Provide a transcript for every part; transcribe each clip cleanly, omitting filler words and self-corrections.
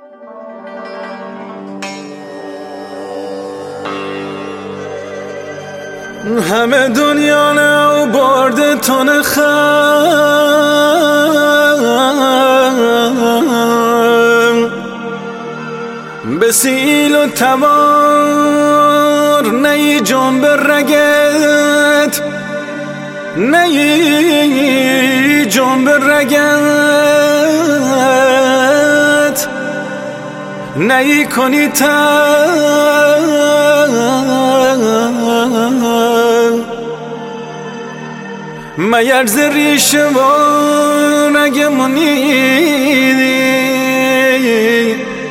همه دنیا نه برده تن خم بسیل و تبار نی جنب رگت نی جنب رگت نی کنی میرز ریشه و نگمونیدی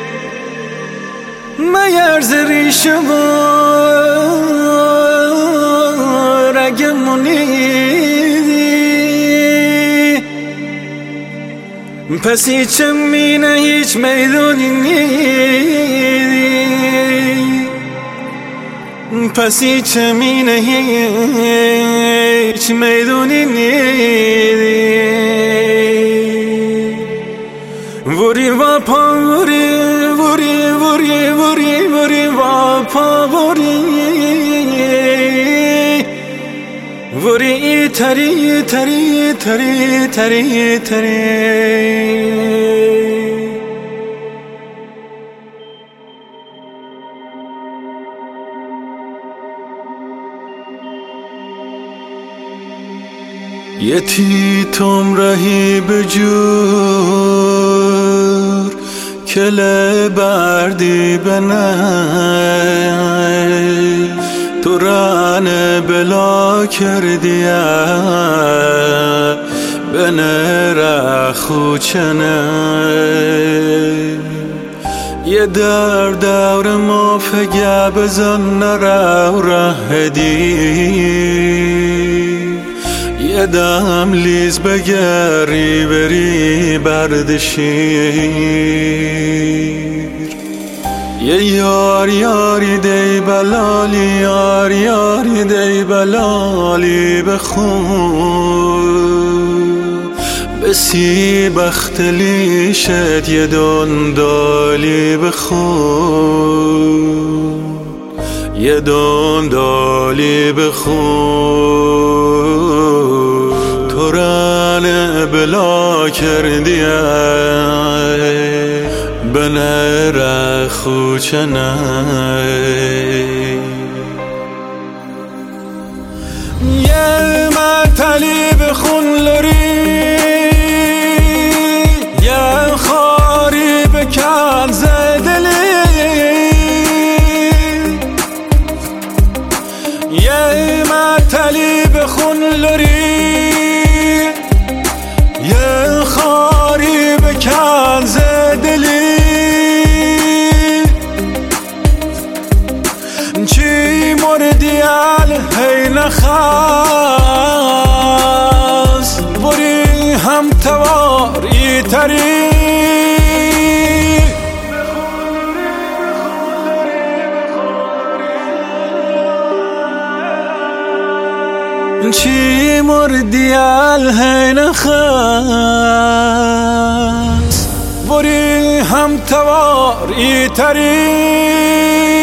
میرز ریشه و نگمونیدی پس هیچ مینه هیچ میدونی نیدی پس هیچ مینه هیچ میدونی نیدی وری و پا وری وری وری وری وری و پا وری وری تری تری تری تری تری یتیتم رهی بجور کله بردی بنه تو رانه بلا کردیه بنه رخو چنه یه دور ما فگه بزن نرو رهدی یه دم لیز بگری بری بردشیر یه یار یاری دی بلالی یار یاری دی بلالی بخون بسی بختلی شد یه دندالی بخون یه دندالی بخون تو رانه بلا کردیه بنه رخو چنه یه مرتلی بخون لری یه خاری بکن زدلی یه مرتلی بخون لری یه خاری بکن زدلی چی مردی هی نخواست بری هم تواری تری چی مردی هی نخواست بری هم تواری تری